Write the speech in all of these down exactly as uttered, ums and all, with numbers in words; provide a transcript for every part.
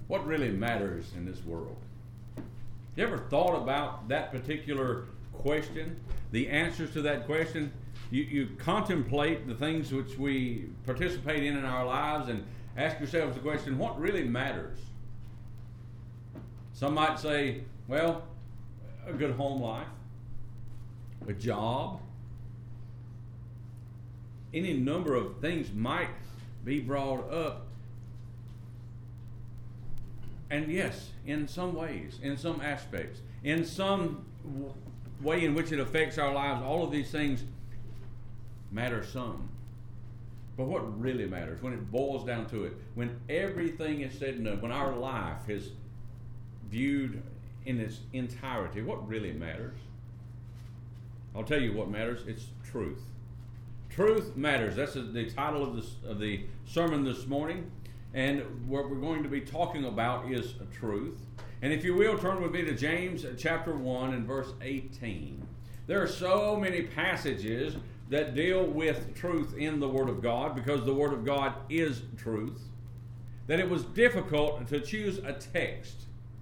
what really matters in this world? You ever thought about that particular question? The answers to that question? You, you contemplate the things which we participate in in our lives and ask yourselves the question, what really matters? Some might say, well, a good home life, a job, any number of things might be brought up. And yes, in some ways, in some aspects, in some w- way in which it affects our lives, all of these things matter some. But what really matters, when it boils down to it, when everything is said and done, when our life is viewed in its entirety, what really matters? I'll tell you what matters. It's truth. Truth matters. That's the title of, this, of the sermon this morning. And what we're going to be talking about is truth. And if you will, turn with me to James chapter one and verse eighteen. There are so many passages that deal with truth in the Word of God, because the Word of God is truth, that it was difficult to choose a text.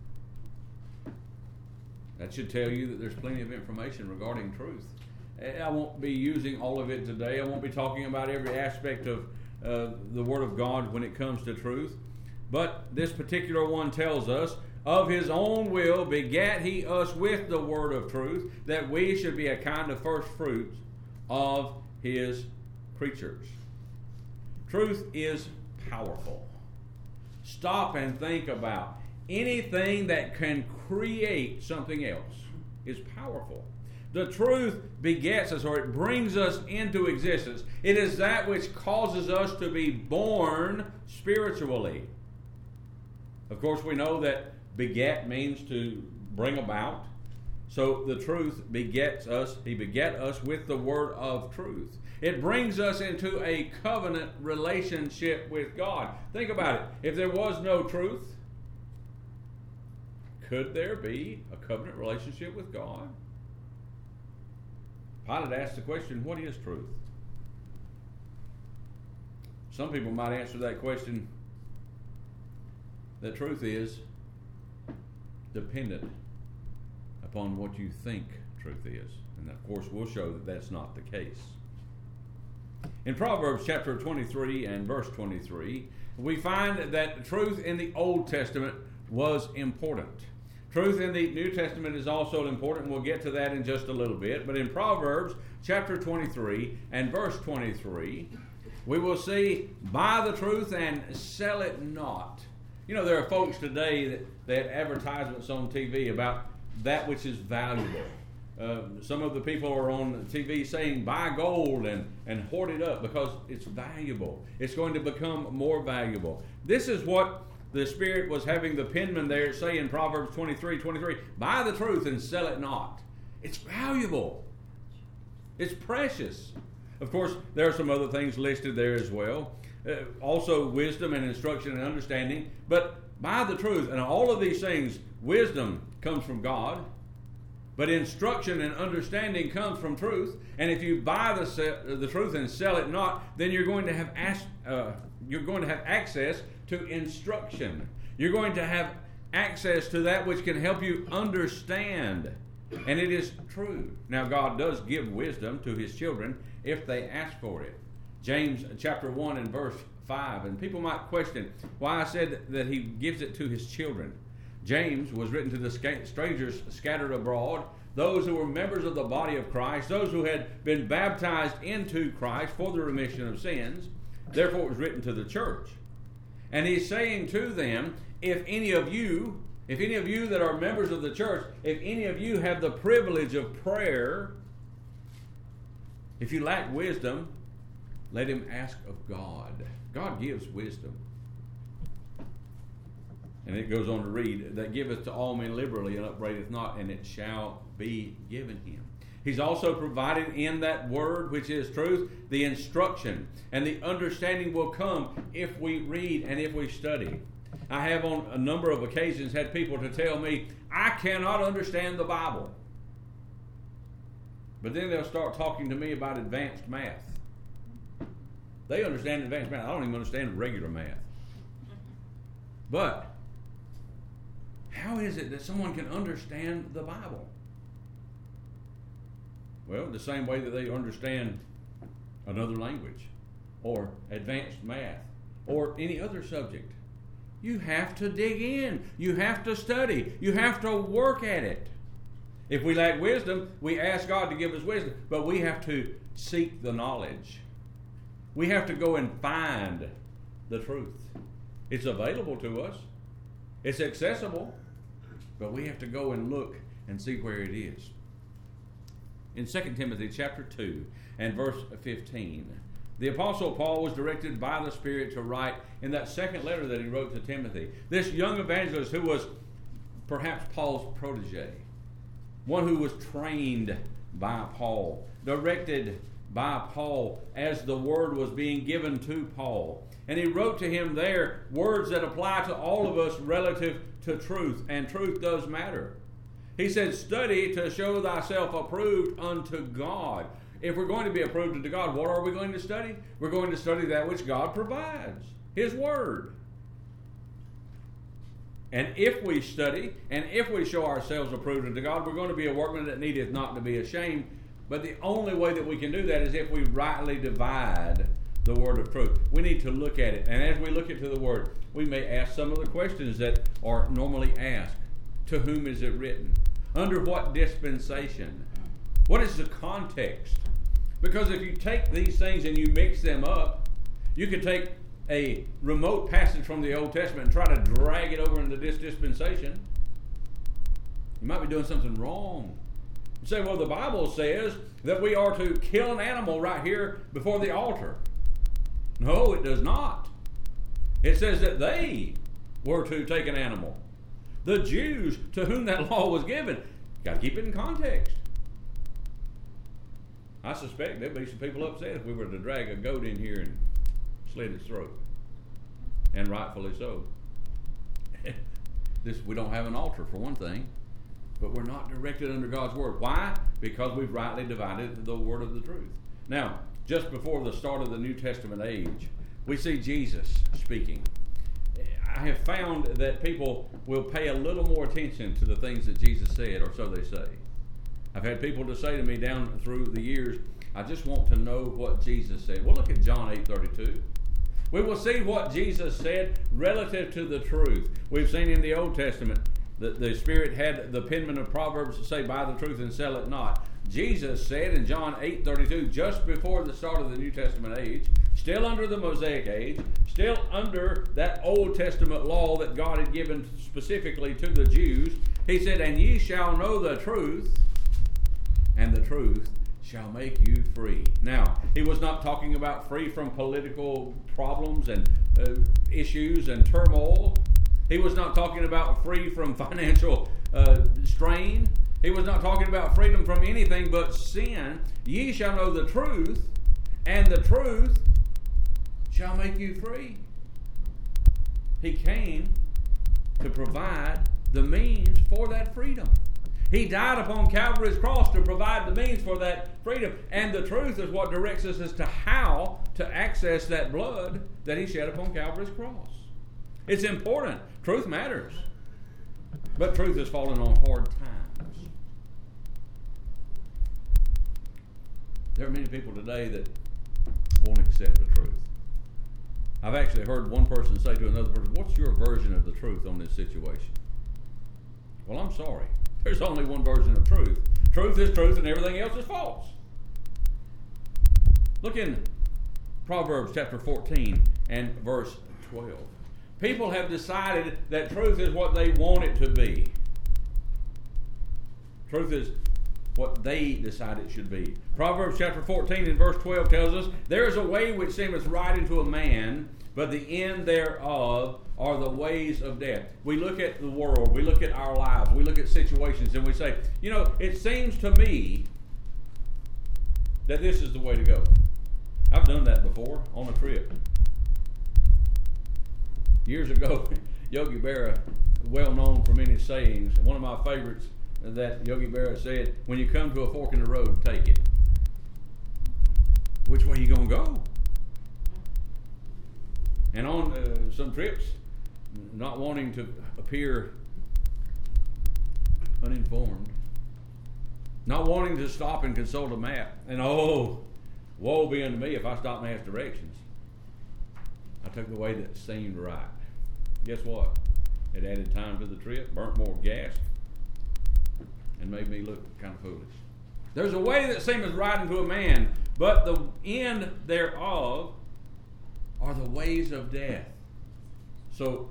That should tell you that there's plenty of information regarding truth. I won't be using all of it today. I won't be talking about every aspect of uh, the Word of God when it comes to truth. But this particular one tells us, of his own will begat he us with the word of truth, that we should be a kind of first fruits of his creatures. Truth is powerful. Stop and think about anything that can create something else is powerful. The truth begets us, or it brings us into existence. It is that which causes us to be born spiritually. Of course, we know that beget means to bring about. So the truth begets us. He beget us with the word of truth. It brings us into a covenant relationship with God. Think about it. If there was no truth, could there be a covenant relationship with God? Pilate asked the question, what is truth? Some people might answer that question, the truth is dependent upon what you think truth is. And of course, we'll show that that's not the case. In Proverbs chapter twenty-three and verse twenty-three, we find that truth in the Old Testament was important. Truth in the New Testament is also important. We'll get to that in just a little bit. But in Proverbs chapter twenty-three and verse twenty-three, we will see, buy the truth and sell it not. You know, there are folks today that, that advertisements on T V about that which is valuable. Uh, some of the people are on T V saying, buy gold and, and hoard it up because it's valuable. It's going to become more valuable. This is what the Spirit was having the penman there say in Proverbs twenty-three twenty-three, buy the truth and sell it not. It's valuable. It's precious. Of course, there are some other things listed there as well. Uh, also wisdom and instruction and understanding. But buy the truth. And all of these things, wisdom comes from God. But instruction and understanding comes from truth. And if you buy the se- the truth and sell it not, then you're going to have as- uh, you're going to have access to instruction. You're going to have access to that which can help you understand. And it is true. Now, God does give wisdom to his children if they ask for it. James chapter one and verse five. And people might question why I said that he gives it to his children. James was written to the strangers scattered abroad, those who were members of the body of Christ, those who had been baptized into Christ for the remission of sins. Therefore it was written to the church. And he's saying to them, if any of you, if any of you that are members of the church, if any of you have the privilege of prayer, if you lack wisdom, let him ask of God. God gives wisdom. And it goes on to read, that giveth to all men liberally and upbraideth not, and it shall be given him. He's also provided in that word, which is truth, the instruction. And the understanding will come if we read and if we study. I have on a number of occasions had people to tell me, I cannot understand the Bible. But then they'll start talking to me about advanced math. They understand advanced math. I don't even understand regular math. But How is it that someone can understand the Bible? Well, the same way that they understand another language or advanced math or any other subject. You have to dig in. You have to study. You have to work at it. If we lack wisdom, we ask God to give us wisdom, but we have to seek the knowledge. We have to go and find the truth. It's available to us. It's accessible, but we have to go and look and see where it is. In Second Timothy chapter two and verse fifteen, the Apostle Paul was directed by the Spirit to write in that second letter that he wrote to Timothy. This young evangelist who was perhaps Paul's protege, one who was trained by Paul, directed by Paul as the word was being given to Paul. And he wrote to him there words that apply to all of us relative to truth, and truth does matter. He said, study to show thyself approved unto God. If we're going to be approved unto God, what are we going to study? We're going to study that which God provides, His Word. And if we study, and if we show ourselves approved unto God, we're going to be a workman that needeth not to be ashamed. But the only way that we can do that is if we rightly divide the word of truth. We need to look at it. And as we look into the word, we may ask some of the questions that are normally asked. To whom is it written? Under what dispensation? What is the context? Because if you take these things and you mix them up, you could take a remote passage from the Old Testament and try to drag it over into this dispensation. You might be doing something wrong. You say, well, the Bible says that we are to kill an animal right here before the altar. No, it does not. It says that they were to take an animal. The Jews to whom that law was given. You've got to keep it in context. I suspect there'd be some people upset if we were to drag a goat in here and slit its throat. And rightfully so. This, we don't have an altar for one thing, but we're not directed under God's word. Why? Because we've rightly divided the word of the truth. Now, just before the start of the New Testament age, we see Jesus speaking. I have found that people will pay a little more attention to the things that Jesus said, or so they say. I've had people to say to me down through the years, I just want to know what Jesus said. Well, look at John eight thirty-two. We will see what Jesus said relative to the truth. We've seen in the Old Testament that the Spirit had the penman of Proverbs to say, buy the truth and sell it not. Jesus said in John eight thirty-two, just before the start of the New Testament age, still under the Mosaic age, still under that Old Testament law that God had given specifically to the Jews, he said, and ye shall know the truth, and the truth shall make you free. Now, he was not talking about free from political problems and uh, issues and turmoil. He was not talking about free from financial uh, strain. He was not talking about freedom from anything but sin. Ye shall know the truth, and the truth shall make you free. He came to provide the means for that freedom. He died upon Calvary's cross to provide the means for that freedom. And the truth is what directs us as to how to access that blood that he shed upon Calvary's cross. It's important. Truth matters. But truth has fallen on hard times. There are many people today that won't accept the truth. I've actually heard one person say to another person, what's your version of the truth on this situation? Well, I'm sorry. There's only one version of truth. Truth is truth and everything else is false. Look in Proverbs chapter fourteen and verse twelve. People have decided that truth is what they want it to be. Truth is what they decide it should be. Proverbs chapter fourteen and verse twelve tells us, there is a way which seemeth right unto a man, but the end thereof are the ways of death. We look at the world, we look at our lives, we look at situations, and we say, you know, it seems to me that this is the way to go. I've done that before on a trip. Years ago, Yogi Berra, well known for many sayings, one of my favorites that Yogi Berra said, when you come to a fork in the road, take it. Which way are you going to go? And on uh, some trips, not wanting to appear uninformed, not wanting to stop and consult a map. And oh, woe be unto me if I stop and ask directions. I took the way that seemed right. Guess what? It added time to the trip, burnt more gas, and made me look kind of foolish. There's a way that seemeth right unto a man, but the end thereof are the ways of death. So,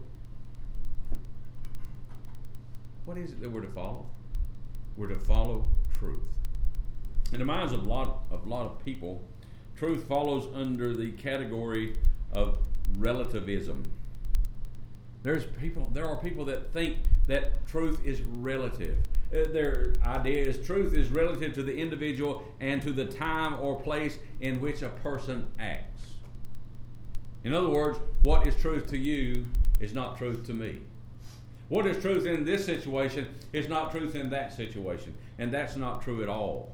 what is it that we're to follow? We're to follow truth. In the minds of a lot of, a lot of people, truth follows under the category of relativism. There's people, there are people that think that truth is relative. Uh, their idea is truth is relative to the individual and to the time or place in which a person acts. In other words, what is truth to you is not truth to me. What is truth in this situation is not truth in that situation. And that's not true at all.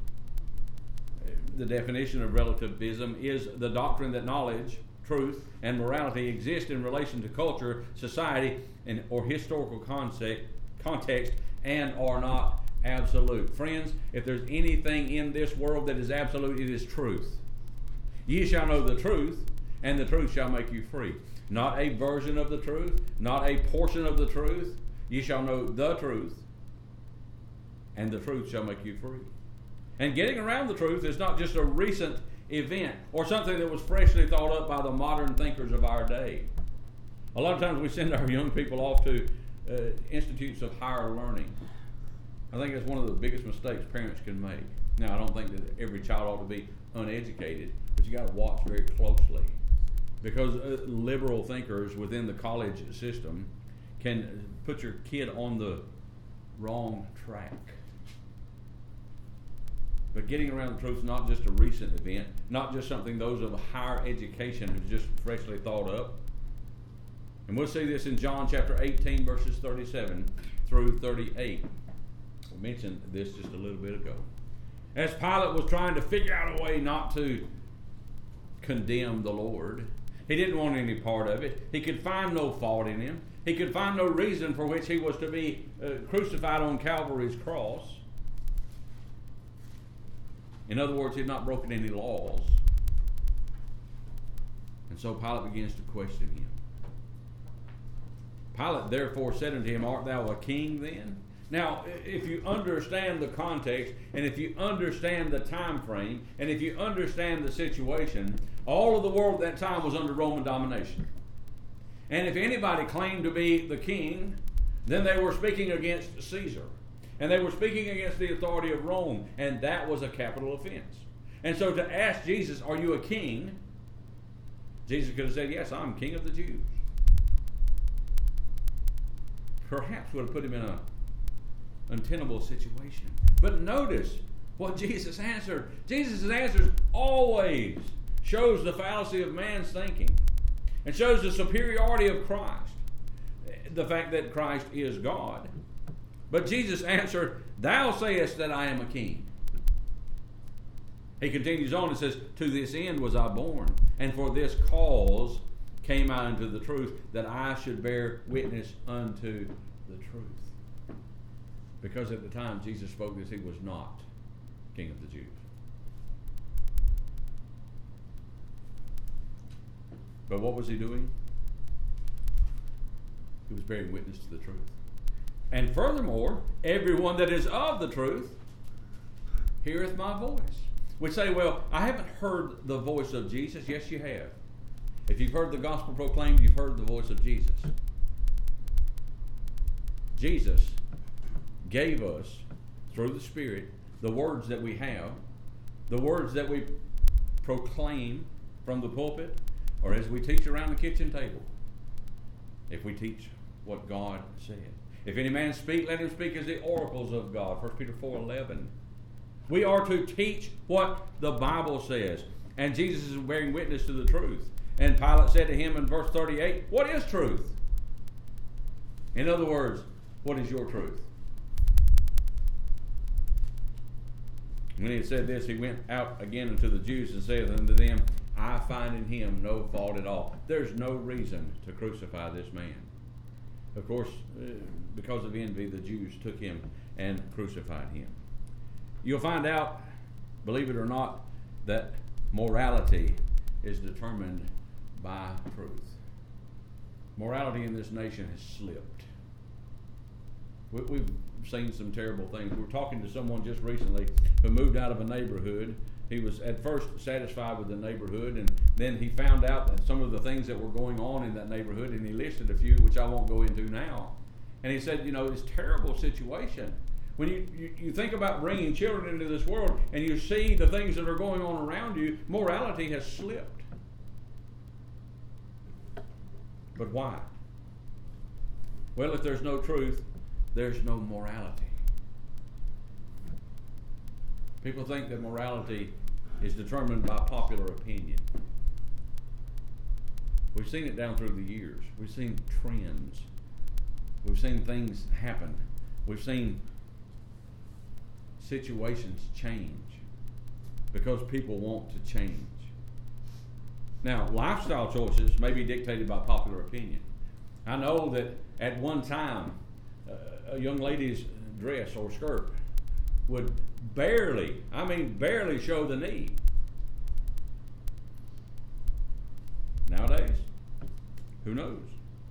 The definition of relativism is the doctrine that knowledge, truth, and morality exist in relation to culture, society, and or historical context, context, and are not absolute. Friends, if there's anything in this world that is absolute, it is truth. Ye shall know the truth, and the truth shall make you free. Not a version of the truth, not a portion of the truth. Ye shall know the truth, and the truth shall make you free. And getting around the truth is not just a recent event or something that was freshly thought up by the modern thinkers of our day. A lot of times we send our young people off to uh, institutes of higher learning. I think that's one of the biggest mistakes parents can make. Now, I don't think that every child ought to be uneducated, but you got to watch very closely, because uh, liberal thinkers within the college system can put your kid on the wrong track. But getting around the truth is not just a recent event, not just something those of higher education have just freshly thought up. And we'll see this in John chapter eighteen, verses thirty-seven through thirty-eight. We mentioned this just a little bit ago. As Pilate was trying to figure out a way not to condemn the Lord, he didn't want any part of it. He could find no fault in him. He could find no reason for which he was to be uh, crucified on Calvary's cross. In other words, he had not broken any laws. And so Pilate begins to question him. Pilate therefore said unto him, Art thou a king then? Now, if you understand the context, and if you understand the time frame, and if you understand the situation, all of the world at that time was under Roman domination. And if anybody claimed to be the king, then they were speaking against Caesar. And they were speaking against the authority of Rome, and that was a capital offense. And so to ask Jesus, are you a king? Jesus could have said, yes, I'm king of the Jews. Perhaps would have put him in an untenable situation. But notice what Jesus answered. Jesus' answers always shows the fallacy of man's thinking and shows the superiority of Christ. The fact that Christ is God. But Jesus answered, Thou sayest that I am a king. He continues on and says, To this end was I born, and for this cause came I unto the truth, that I should bear witness unto the truth. Because at the time Jesus spoke this, he was not king of the Jews. But what was he doing? He was bearing witness to the truth. And furthermore, everyone that is of the truth heareth my voice. We say, well, I haven't heard the voice of Jesus. Yes, you have. If you've heard the gospel proclaimed, you've heard the voice of Jesus. Jesus gave us, through the Spirit, the words that we have, the words that we proclaim from the pulpit, or as we teach around the kitchen table, if we teach what God said. If any man speak, let him speak as the oracles of God. First Peter four eleven. We are to teach what the Bible says. And Jesus is bearing witness to the truth. And Pilate said to him in verse thirty-eight, What is truth? In other words, what is your truth? When he had said this, he went out again unto the Jews and said unto them, I find in him no fault at all. There's no reason to crucify this man. Of course, uh, because of envy, the Jews took him and crucified him. You'll find out, believe it or not, that morality is determined by truth. Morality in this nation has slipped. We, we've seen some terrible things. We were talking to someone just recently who moved out of a neighborhood. He was at first satisfied with the neighborhood, and then he found out that some of the things that were going on in that neighborhood, and he listed a few, which I won't go into now. And he said, you know, it's a terrible situation. When you, you, you think about bringing children into this world and you see the things that are going on around you, morality has slipped. But why? Well, if there's no truth, there's no morality. People think that morality is determined by popular opinion. We've seen it down through the years. We've seen trends. We've seen things happen. We've seen situations change because people want to change. Now, lifestyle choices may be dictated by popular opinion. I know that at one time, uh, a young lady's dress or skirt would barely, I mean barely show the knee. Nowadays, who knows?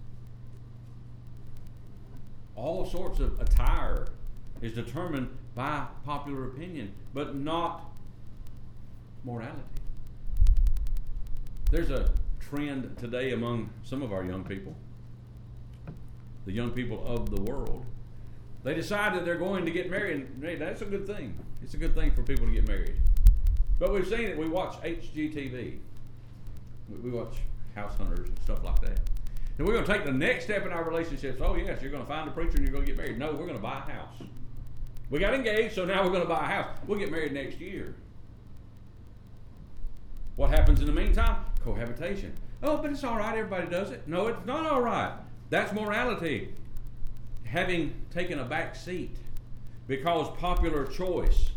All sorts of attire is determined by popular opinion, but not morality. There's a trend today among some of our young people, the young people of the world. They decide that they're going to get married. Hey, that's a good thing. It's a good thing for people to get married. But we've seen it. We watch H G T V. We watch House Hunters and stuff like that. And we're going to take the next step in our relationships. Oh, yes, you're going to find a preacher and you're going to get married. No, we're going to buy a house. We got engaged, so now we're going to buy a house. We'll get married next year. What happens in the meantime? Cohabitation. Oh, but it's all right. Everybody does it. No, it's not all right. That's morality having taken a back seat because popular choice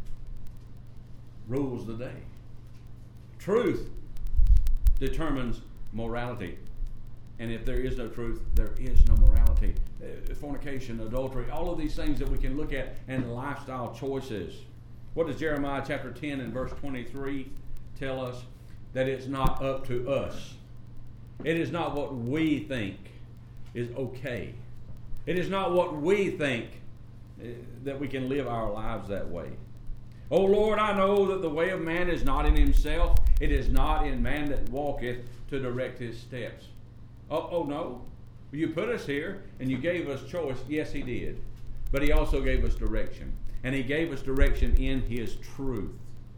rules the day. Truth determines morality. And if there is no truth, there is no morality. Uh, fornication, adultery, all of these things that we can look at, and lifestyle choices. What does Jeremiah chapter ten and verse twenty-three tell us? That it's not up to us. It is not what we think is okay. It is not what we think uh, that we can live our lives that way. O Lord, I know that the way of man is not in himself. It is not in man that walketh to direct his steps. Oh, oh no. You put us here and you gave us choice. Yes, he did. But he also gave us direction. And he gave us direction in his truth.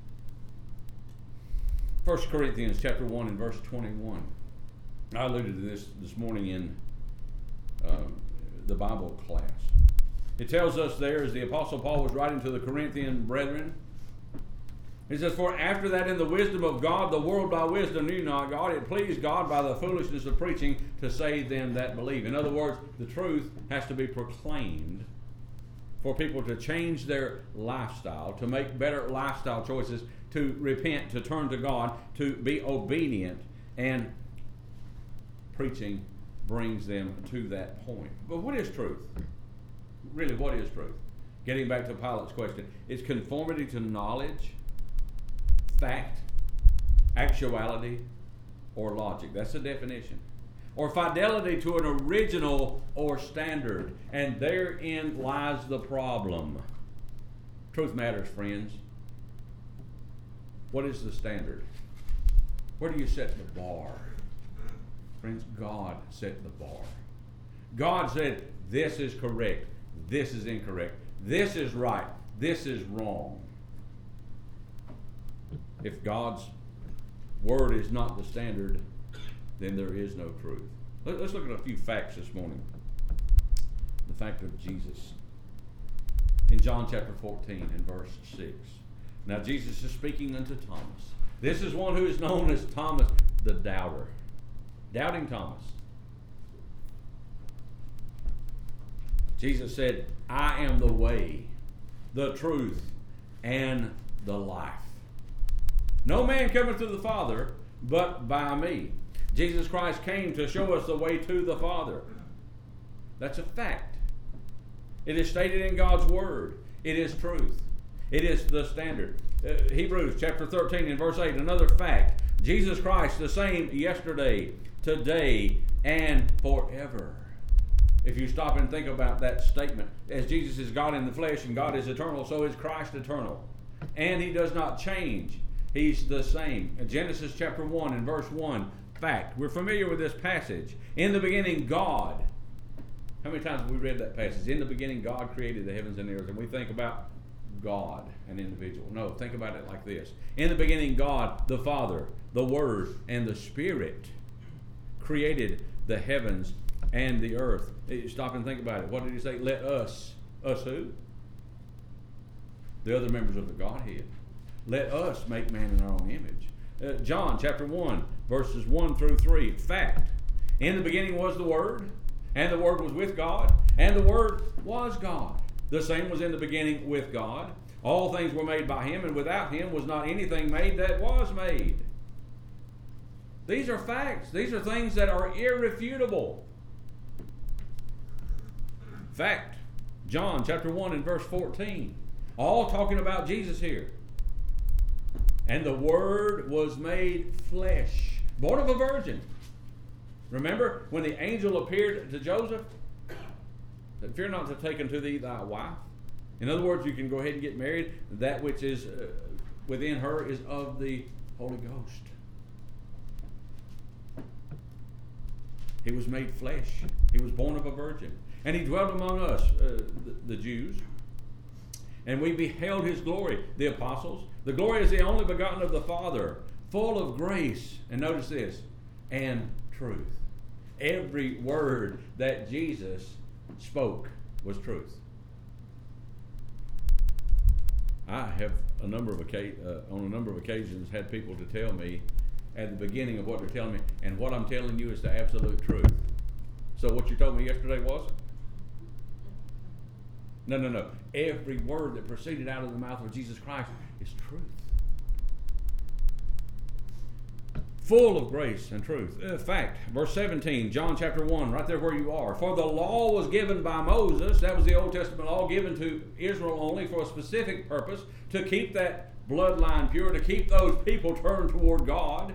First Corinthians chapter one and verse twenty-one. I alluded to this this morning in um, the Bible class. It tells us there, as the Apostle Paul was writing to the Corinthian brethren, he says, for after that in the wisdom of God, the world by wisdom knew not God. It pleased God by the foolishness of preaching to save them that believe. In other words, the truth has to be proclaimed for people to change their lifestyle, to make better lifestyle choices, to repent, to turn to God, to be obedient, and preaching brings them to that point. But what is truth? Really, what is truth? Getting back to Pilate's question, it's conformity to knowledge, fact, actuality, or logic. That's the definition. Or fidelity to an original or standard. And therein lies the problem. Truth matters, friends. What is the standard? Where do you set the bar? Friends, God set the bar. God said, this is correct. This is incorrect. This is right. This is wrong. If God's word is not the standard, then there is no truth. Let's look at a few facts this morning. The fact of Jesus. In John chapter fourteen and verse six. Now Jesus is speaking unto Thomas. This is one who is known as Thomas the Doubter. Doubting Thomas. Jesus said, I am the way, the truth, and the life. No man cometh to the Father but by me. Jesus Christ came to show us the way to the Father. That's a fact. It is stated in God's Word. It is truth. It is the standard. Uh, Hebrews chapter thirteen and verse eight, another fact. Jesus Christ the same yesterday, today, and forever. If you stop and think about that statement, as Jesus is God in the flesh and God is eternal, so is Christ eternal. And He does not change. He's the same. In Genesis chapter one and verse one, fact. We're familiar with this passage. In the beginning, God. How many times have we read that passage? In the beginning, God created the heavens and the earth. And we think about God, an individual. No, think about it like this. In the beginning, God, the Father, the Word, and the Spirit created the heavens and the earth. Stop and think about it. What did He say? Let us. Us who? The other members of the Godhead. Let us make man in our own image. Uh, John chapter one, verses one through three. Fact. In the beginning was the Word, and the Word was with God, and the Word was God. The same was in the beginning with God. All things were made by Him, and without Him was not anything made that was made. These are facts. These are things that are irrefutable. Fact. John chapter one and verse fourteen. All talking about Jesus here. And the Word was made flesh, born of a virgin. Remember when the angel appeared to Joseph? That fear not to take unto thee thy wife. In other words, you can go ahead and get married. That which is uh, within her is of the Holy Ghost. He was made flesh. He was born of a virgin. And He dwelt among us, uh, the, the Jews. And we beheld His glory, the apostles. The glory is the only begotten of the Father, full of grace. And notice this, and truth. Every word that Jesus spoke was truth. I have a number of occasions, uh, on a number of occasions had people to tell me at the beginning of what they're telling me, and what I'm telling you is the absolute truth. So what you told me yesterday wasn't? No, no, no. Every word that proceeded out of the mouth of Jesus Christ is truth. Full of grace and truth. In fact, verse seventeen, John chapter one, right there where you are. For the law was given by Moses. That was the Old Testament law given to Israel only for a specific purpose, to keep that bloodline pure, to keep those people turned toward God.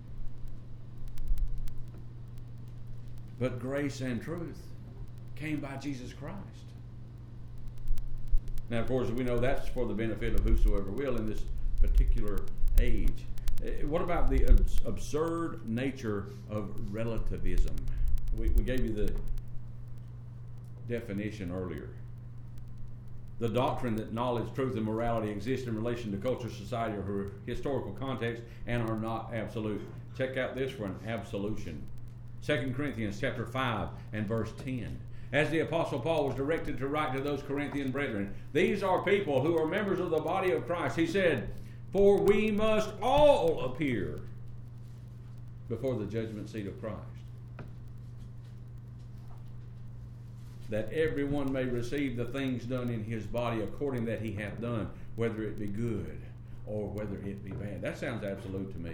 But grace and truth came by Jesus Christ. Now, of course, we know that's for the benefit of whosoever will in this particular age. What about the absurd nature of relativism? We, we gave you the definition earlier. The doctrine that knowledge, truth, and morality exist in relation to culture, society, or historical context and are not absolute. Check out this for an absolution. Second Corinthians chapter five and verse ten. As the Apostle Paul was directed to write to those Corinthian brethren, these are people who are members of the body of Christ. He said, for we must all appear before the judgment seat of Christ, that everyone may receive the things done in his body according that he hath done, whether it be good or whether it be bad. That sounds absolute to me.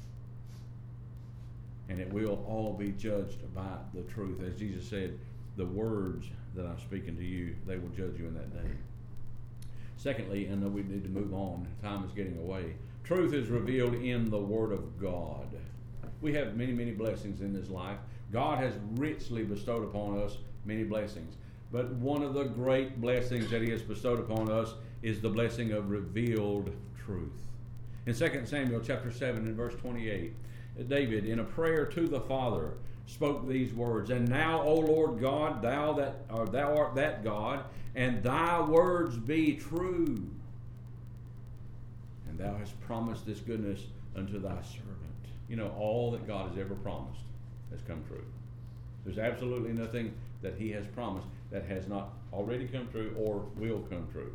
And it will all be judged by the truth. As Jesus said, the words that I'm speaking to you, they will judge you in that day. Secondly, and we need to move on, time is getting away. Truth is revealed in the Word of God. We have many, many blessings in this life. God has richly bestowed upon us many blessings. But one of the great blessings that He has bestowed upon us is the blessing of revealed truth. In Second Samuel chapter seven and verse twenty-eight, David, in a prayer to the Father, spoke these words, and now, O Lord God, thou that or thou art that God, and thy words be true. And thou hast promised this goodness unto thy servant. You know, all that God has ever promised has come true. There's absolutely nothing that He has promised that has not already come true or will come true.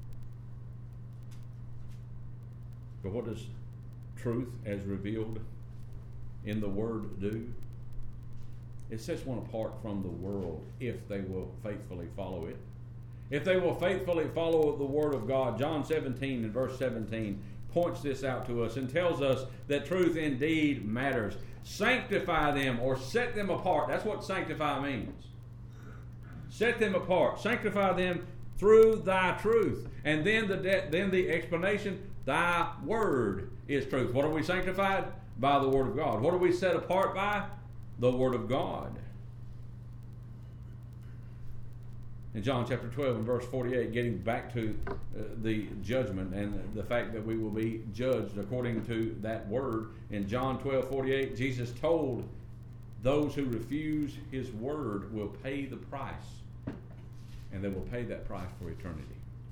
But what does truth as revealed in the Word do? It sets one apart from the world if they will faithfully follow it. If they will faithfully follow the Word of God, John seventeen and verse seventeen points this out to us and tells us that truth indeed matters. Sanctify them or set them apart. That's what sanctify means. Set them apart. Sanctify them through thy truth. And then the de- then the explanation, thy word is truth. What are we sanctified? By the word of God. What are we set apart by? The word of God. In John chapter twelve and verse forty-eight, getting back to uh, the judgment and the fact that we will be judged according to that word. In John twelve forty-eight, Jesus told those who refuse his word will pay the price. And they will pay that price for eternity.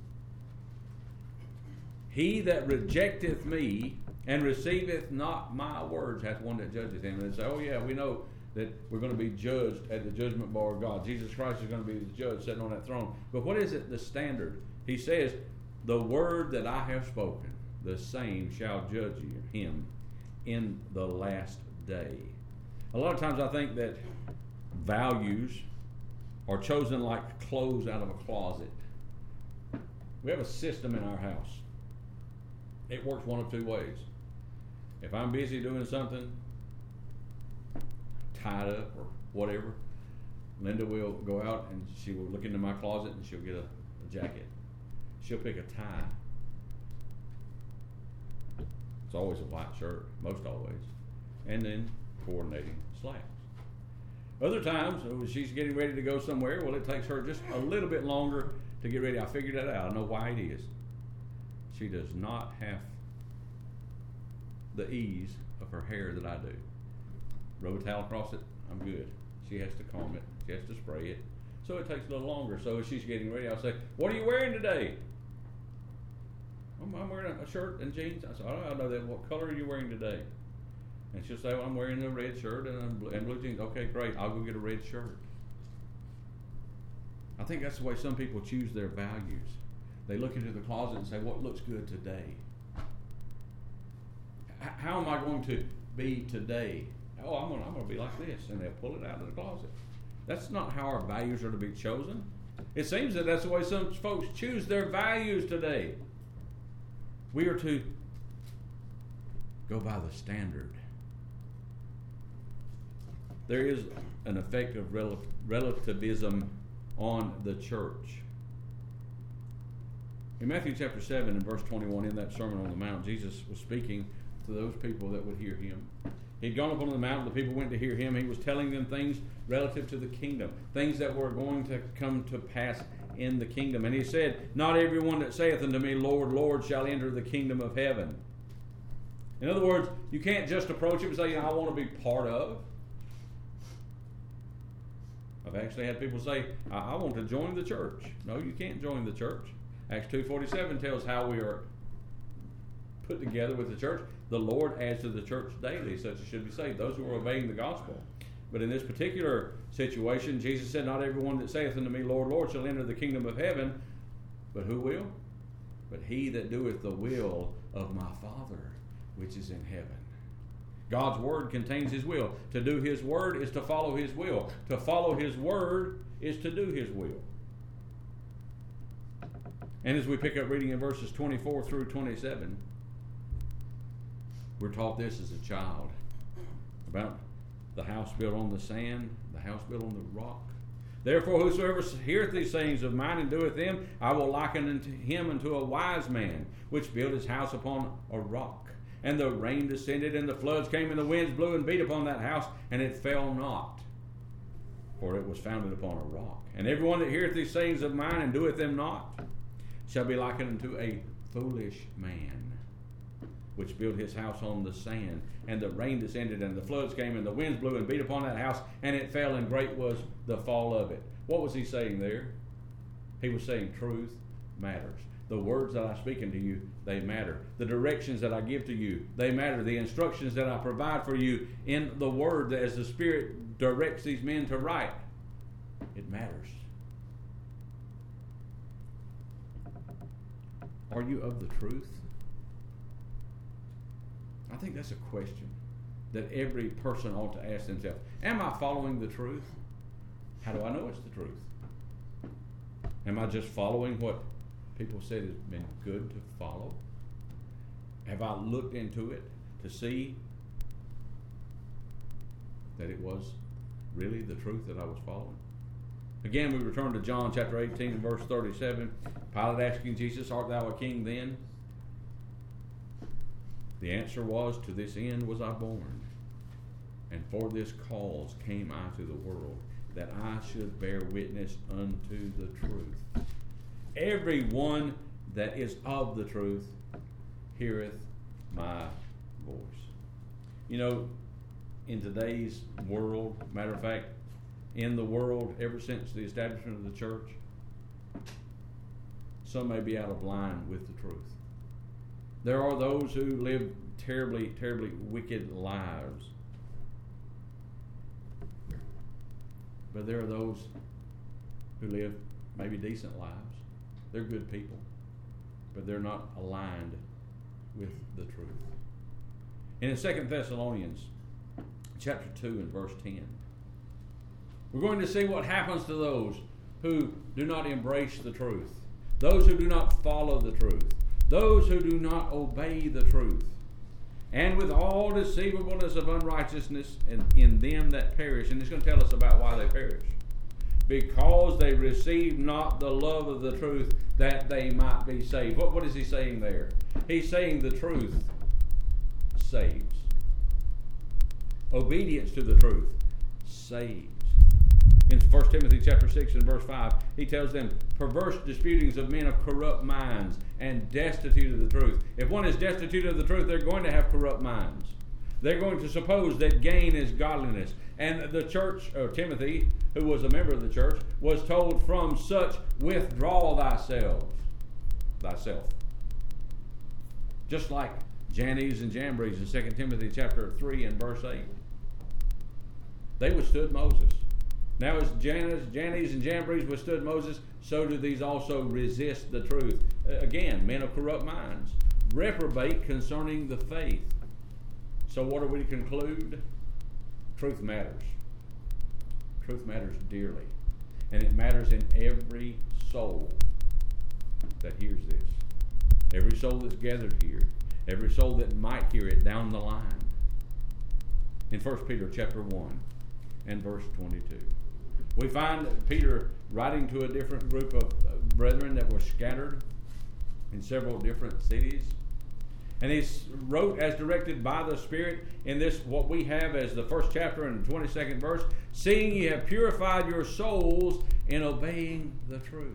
He that rejecteth me and receiveth not my words hath one that judgeth him. And they say, oh yeah, we know that we're going to be judged at the judgment bar of God. Jesus Christ is going to be the judge sitting on that throne. But what is it, the standard? He says, the word that I have spoken, the same shall judge you, him in the last day. A lot of times I think that values are chosen like clothes out of a closet. We have a system in our house. It works one of two ways. If I'm busy doing something, tied up or whatever, Linda will go out and she will look into my closet and she'll get a, a jacket. She'll pick a tie. It's always a white shirt, most always. And then coordinating slacks. Other times, when she's getting ready to go somewhere, well, it takes her just a little bit longer to get ready. I figured that out. I know why it is. She does not have the ease of her hair that I do. Rub a towel across it, I'm good. She has to comb it. She has to spray it. So it takes a little longer. So as she's getting ready, I'll say, what are you wearing today? I'm, I'm wearing a shirt and jeans. I said, oh, I know that. What color are you wearing today? And she'll say, well, I'm wearing a red shirt and, a blue, and blue jeans. Okay, great. I'll go get a red shirt. I think that's the way some people choose their values. They look into the closet and say, what looks good today? H- how am I going to be today? Oh, I'm going I'm to be like this. And they'll pull it out of the closet. That's not how our values are to be chosen. It seems that that's the way some folks choose their values today. We are to go by the standard. There is an effect of rel- relativism on the church. In Matthew chapter seven and verse twenty-one, in that Sermon on the Mount, Jesus was speaking to those people that would hear him. He'd gone up on the mountain, the people went to hear him. He was telling them things relative to the kingdom, things that were going to come to pass in the kingdom. And he said, not everyone that saith unto me, Lord, Lord, shall enter the kingdom of heaven. In other words, you can't just approach it and say, you know, I want to be part of. I've actually had people say, I, I want to join the church. No, you can't join the church. Acts two forty-seven tells how we are put together with the church. The Lord adds to the church daily, such as should be saved, those who are obeying the gospel. But in this particular situation, Jesus said, not everyone that saith unto me, Lord, Lord, shall enter the kingdom of heaven, but who will? But he that doeth the will of my Father, which is in heaven. God's word contains his will. To do his word is to follow his will. To follow his word is to do his will. And as we pick up reading in verses twenty-four through twenty-seven, we're taught this as a child about the house built on the sand, the house built on the rock. Therefore, whosoever heareth these sayings of mine and doeth them, I will liken unto him unto a wise man, which built his house upon a rock. And the rain descended, and the floods came, and the winds blew and beat upon that house, and it fell not, for it was founded upon a rock. And everyone that heareth these sayings of mine and doeth them not shall be likened unto a foolish man, which built his house on the sand. And the rain descended, and the floods came, and the winds blew and beat upon that house, and it fell, and great was the fall of it. What was he saying there? He was saying truth matters. The words that I speak unto you, they matter. The directions that I give to you, they matter. The instructions that I provide for you in the word, as the Spirit directs these men to write, it matters. Are you of the truth? I think that's a question that every person ought to ask themselves. Am I following the truth? How do I know it's the truth? Am I just following what people said has been good to follow? Have I looked into it to see that it was really the truth that I was following? Again, we return to John chapter eighteen and verse thirty-seven. Pilate asking Jesus, art thou a king then? The answer was, to this end was I born, and for this cause came I to the world, that I should bear witness unto the truth. Every one that is of the truth heareth my voice. You know, in today's world, matter of fact, in the world, ever since the establishment of the church, some may be out of line with the truth. There are those who live terribly, terribly wicked lives. But there are those who live maybe decent lives. They're good people, but they're not aligned with the truth. And in Second Thessalonians chapter two and verse ten, we're going to see what happens to those who do not embrace the truth, those who do not follow the truth, those who do not obey the truth, and with all deceivableness of unrighteousness in, in them that perish. And it's going to tell us about why they perish. Because they receive not the love of the truth, that they might be saved. What, what is he saying there? He's saying the truth saves. Obedience to the truth saves. In First Timothy chapter six and verse five, he tells them, perverse disputings of men of corrupt minds and destitute of the truth. If one is destitute of the truth, they're going to have corrupt minds. They're going to suppose that gain is godliness. And the church, or Timothy, who was a member of the church, was told, from such withdraw thyself. Thyself. Just like Jannes and Jambres in Second Timothy chapter three and verse eight. They withstood Moses. Now as Jannes, Jannes and Jambres withstood Moses, so do these also resist the truth. Again, men of corrupt minds. Reprobate concerning the faith. So what are we to conclude? Truth matters. Truth matters dearly. And it matters in every soul that hears this. Every soul that's gathered here. Every soul that might hear it down the line. In First Peter chapter one and verse twenty-two. We find Peter writing to a different group of brethren that were scattered in several different cities. And he wrote as directed by the Spirit in this, what we have as the first chapter and the twenty-second verse, seeing ye have purified your souls in obeying the truth.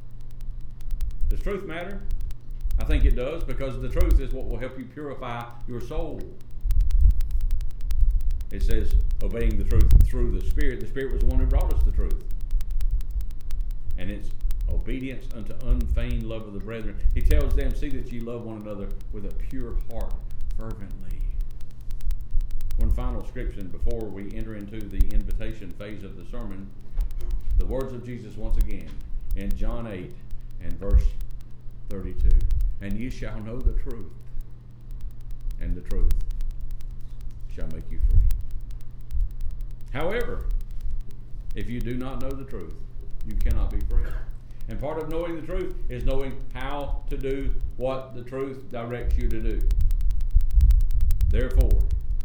Does truth matter? I think it does, because the truth is what will help you purify your soul. It says obeying the truth through the Spirit. The Spirit was the one who brought us the truth. And it's obedience unto unfeigned love of the brethren. He tells them, see that ye love one another with a pure heart, fervently. One final scripture before we enter into the invitation phase of the sermon. The words of Jesus once again in John eight and verse thirty-two. And ye shall know the truth, and the truth shall make you free. However, if you do not know the truth, you cannot be free. And part of knowing the truth is knowing how to do what the truth directs you to do. Therefore,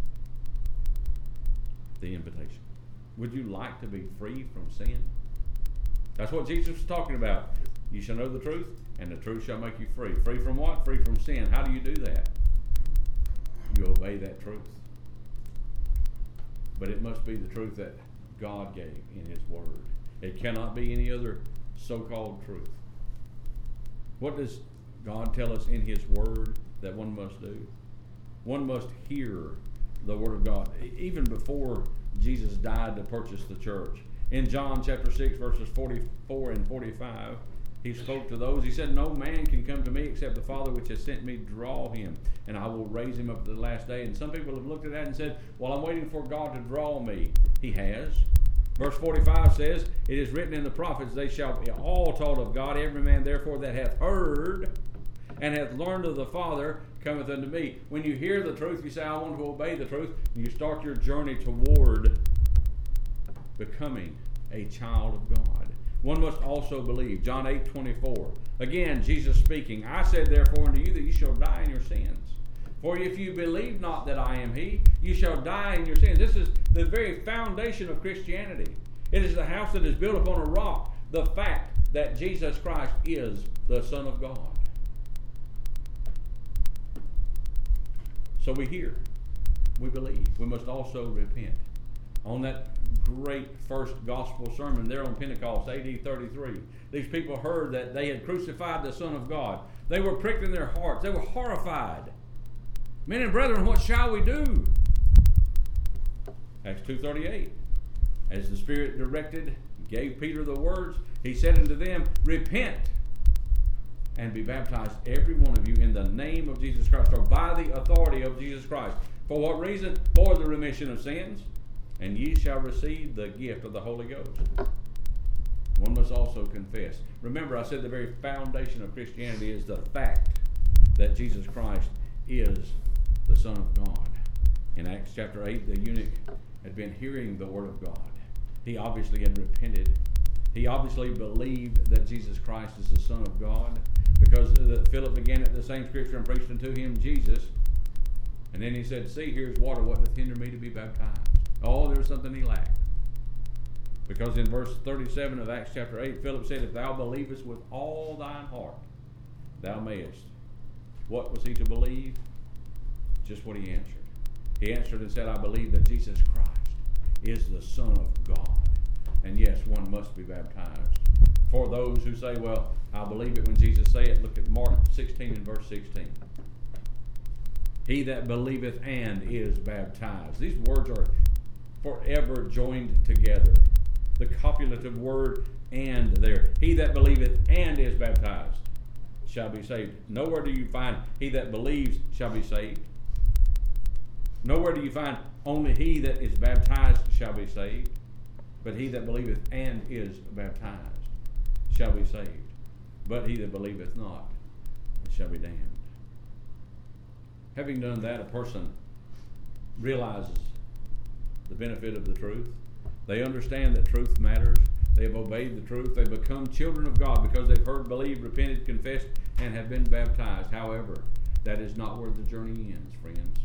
the invitation. Would you like to be free from sin? That's what Jesus was talking about. You shall know the truth, and the truth shall make you free. Free from what? Free from sin. How do you do that? You obey that truth. But it must be the truth that God gave in His Word. It cannot be any other so-called truth. What does God tell us in His Word that one must do? One must hear the Word of God. Even before Jesus died to purchase the church. In John chapter six, verses forty-four and forty-five, He spoke to those. He said, no man can come to me except the Father which has sent me draw him, and I will raise him up at the last day. And some people have looked at that and said, well, I'm waiting for God to draw me. He has. Verse forty-five says, it is written in the prophets, they shall be all taught of God. Every man therefore that hath heard and hath learned of the Father cometh unto me. When you hear the truth, you say, I want to obey the truth. And you start your journey toward becoming a child of God. One must also believe. John eight twenty-four. Again, Jesus speaking, I said therefore unto you that you shall die in your sins. For if you believe not that I am He, you shall die in your sins. This is the very foundation of Christianity. It is the house that is built upon a rock, the fact that Jesus Christ is the Son of God. So we hear, we believe. We must also repent. On that great first gospel sermon there on Pentecost, A D thirty-three, these people heard that they had crucified the Son of God. They were pricked in their hearts. They were horrified. Men and brethren, what shall we do? Acts two thirty-eight. As the Spirit directed, gave Peter the words, he said unto them, repent and be baptized, every one of you, in the name of Jesus Christ, or by the authority of Jesus Christ. For what reason? For the remission of sins, and ye shall receive the gift of the Holy Ghost. One must also confess. Remember, I said the very foundation of Christianity is the fact that Jesus Christ is the Son of God. In Acts chapter eight, the eunuch had been hearing the Word of God. He obviously had repented. He obviously believed that Jesus Christ is the Son of God, because Philip began at the same scripture and preached unto him Jesus. And then he said, see, here's water. What doth hinder me to be baptized? Oh, there was something he lacked. Because in verse thirty-seven of Acts chapter eight, Philip said, if thou believest with all thine heart, thou mayest. What was he to believe? Just what he answered. He answered and said, I believe that Jesus Christ is the Son of God. And yes, one must be baptized. For those who say, well, I believe it when Jesus said it, look at Mark sixteen and verse sixteen. He that believeth and is baptized. These words are forever joined together. The copulative word and there. He that believeth and is baptized shall be saved. Nowhere do you find he that believes shall be saved. Nowhere do you find only he that is baptized shall be saved. But he that believeth and is baptized shall be saved. But he that believeth not shall be damned. Having done that, a person realizes the benefit of the truth. They understand that truth matters. They have obeyed the truth. They become children of God because they've heard, believed, repented, confessed, and have been baptized. However, that is not where the journey ends, friends.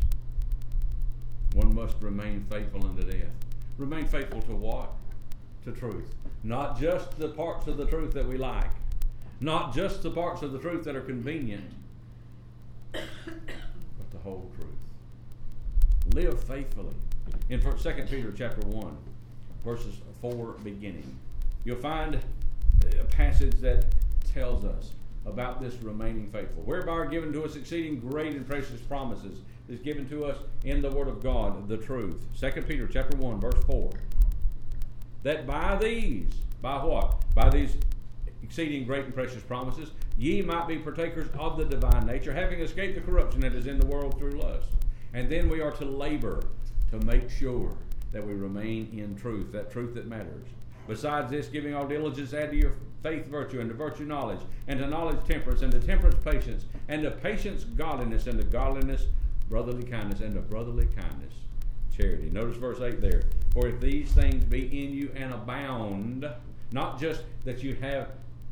One must remain faithful unto death. Remain faithful to what? To truth. Not just the parts of the truth that we like. Not just the parts of the truth that are convenient. But the whole truth. Live faithfully. In Second Peter chapter one, verses four beginning, you'll find a passage that tells us about this remaining faithful. Whereby are given to us exceeding great and precious promises is given to us in the Word of God, the truth. Second Peter chapter one, verse four. That by these, by what? By these exceeding great and precious promises, ye might be partakers of the divine nature, having escaped the corruption that is in the world through lust. And then we are to labor to make sure that we remain in truth, that truth that matters. Besides this, giving all diligence, add to your faith virtue, and to virtue knowledge, and to knowledge temperance, and to temperance patience, and to patience godliness, and to godliness brotherly kindness, and to brotherly kindness charity. Notice verse eight there. For if these things be in you and abound, not just that you have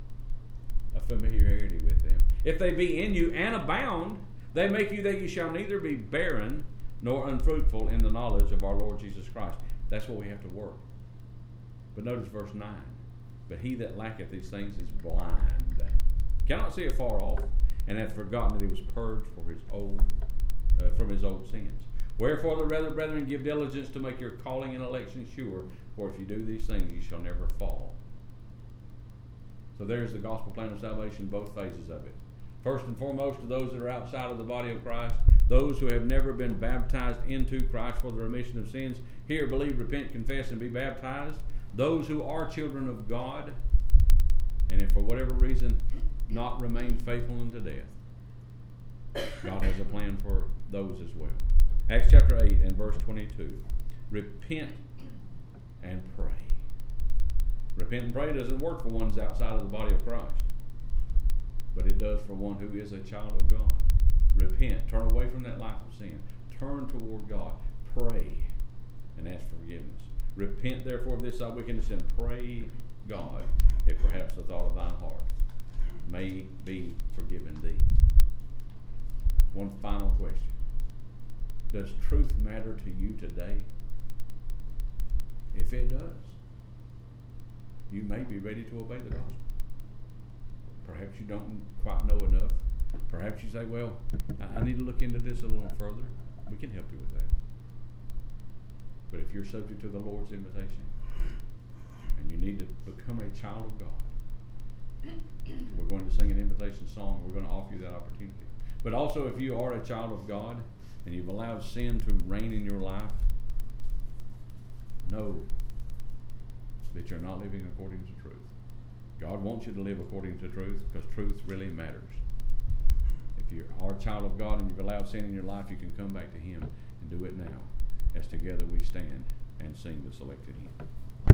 a familiarity with them. If they be in you and abound, they make you that you shall neither be barren nor unfruitful in the knowledge of our Lord Jesus Christ. That's what we have to work. But notice verse nine. But he that lacketh these things is blind, cannot see afar off, and hath forgotten that he was purged for his old, uh, from his old sins. Wherefore the rather, brethren, give diligence to make your calling and election sure, for if you do these things, you shall never fall. So there's the gospel plan of salvation, both phases of it. First and foremost, to those that are outside of the body of Christ, those who have never been baptized into Christ for the remission of sins, hear, believe, repent, confess, and be baptized. Those who are children of God, and if for whatever reason not remain faithful unto death, God has a plan for those as well. Acts chapter eight and verse twenty-two. Repent and pray. Repent and pray doesn't work for one's outside of the body of Christ, but it does for one who is a child of God. Repent. Turn away from that life of sin. Turn toward God. Pray and ask for forgiveness. Repent therefore of this thy wickedness, and pray God, if perhaps the thought of thine heart may be forgiven thee. One final question. Does truth matter to you today? If it does, You may be ready to obey the gospel. Perhaps you don't quite know enough. Perhaps you say, well, I, I need to look into this a little further. We can help you with that. But if you're subject to the Lord's invitation and you need to become a child of God, we're going to sing an invitation song. We're going to offer you that opportunity. But also, if you are a child of God and you've allowed sin to reign in your life, know that you're not living according to truth. God wants you to live according to truth because truth really matters. If you are a child of God and you've allowed sin in your life, you can come back to Him and do it now as together we stand and sing the selected hymn.